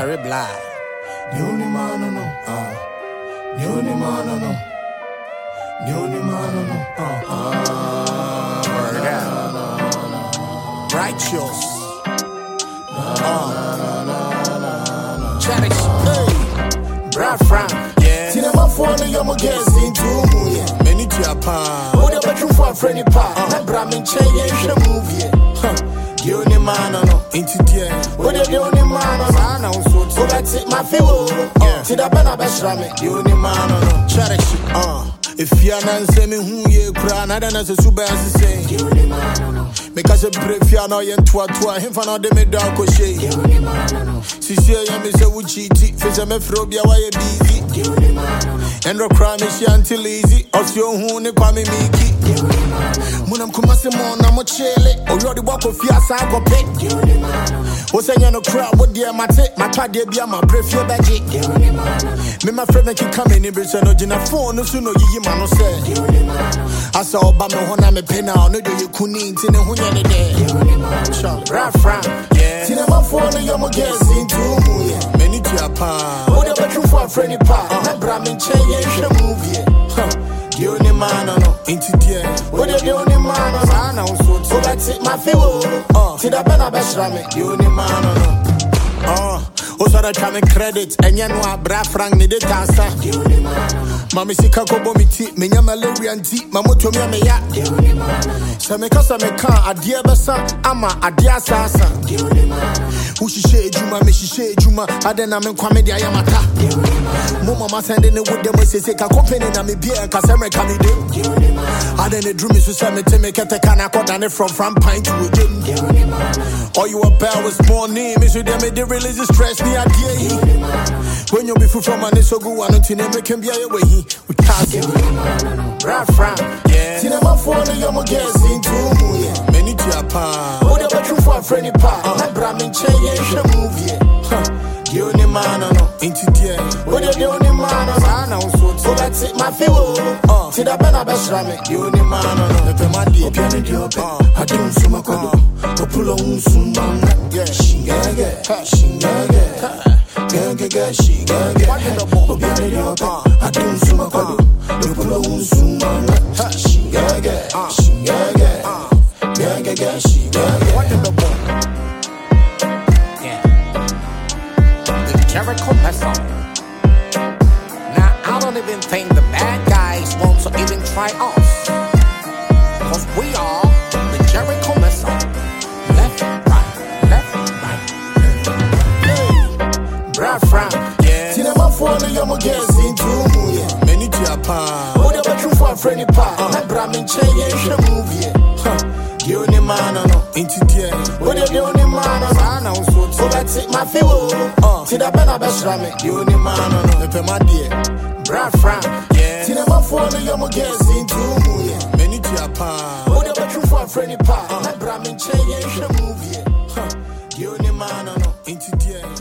carry blood. The only man I know, the only man I know, the only man I know, righteous, cherish, hey, Brad Frank, yeah. See my phone, you're my guest into movie. Many to your palm. Oh, the bedroom for a friendly part. I'm Brahmin change a movie. The only man I know, into the end. Oh, the only man I know, so that's it, my feel. See that better best rame. The only man I know, cherish, if you're not saying who you cry, I don't know the super as the same. the only man I know, Because a brief you're not in to him for not the middle crochet. the only man I know, Sisi ya mese wuchiti, feza me frobia wa ye busy. the only man I know, And the crime is yanti lazy. Osyo hune kwa mi miki. the only man I know, Munam kumase mona mo chele. Oyodi wako fiasa go pick. the only man I know, Osenya no crowd with dear mate. My padre be my brief ye baji. the only man I know, Me my friend can come in ibris no jina phone no suno yi mano say. the only man I know, Asa oba me hona me pena no do you kuni ntine hunya ne de. the only man I know. Brad Frank, yeah. See my phone, you're my guest into movie. Many to your palm. Oh, the bedroom for a friendly part. I'm Brahmin change a movie. The only man I know into the end. Oh, the only man I know, so that's it, my feel. See that better best rame. The only man I know. Osara chame credit. Enya no abra frank ni de tasa. The only man I know, Mami sika kobo mi ti. Menya malaria nti. Mamoto mi ameya. the only man I know, Sa me kasa me kan. Adie besa. Ama adie asasa. the only man I know, Ushishe ejuma. Me shishe ejuma. Ade na me kwame di ayamata. the only man I know, Mo mama sende ne with them. Se se ka company na me bia. Kasemre kami de. the only man I know, Ade ne drew me so say me te me kete kana kodane from pine to a gym. the only man I know, All you about was more name. Me should them the release the stress me idea. the only man I know, When you be full from an so good one until they can be a way we can't the only man I know. Brad Frank, yeah. See my phone, you're my guest into movie. Many to your palm. Oh, the bedroom for a friendly part. I'm Brahmin change a movie. The only man I know into the end. Oh, the only man I know, so that's it, my feel. See that better best rame. The only man I know. The man the Opiani di ope, adum suma kodo, populo unsumanga, shingege, gege, shingege. Opiani di ope, adum suma kodo, populo unsumanga, shingege, gege, shingege. The Jericho Missile. Now I don't even think the bad guys want to even try us. Cause we are the Jericho Missile. Left, right. Hey, Brad Frank, yeah. See my phone, you're my guest into movie. Many to your palm. Oh, the bedroom for a friendly part. I'm Brahmin change a movie. The only man I know into the end. Oh, the only man I know, so that's it, my feel. See that better best rame. The only man I know. The my dear. Brad Frank, yeah. See my phone, you're my guest into movie. Many to your palm. Oh, the bedroom for a friendly part. I'm Brahmin change a movie. The only man I know into the end.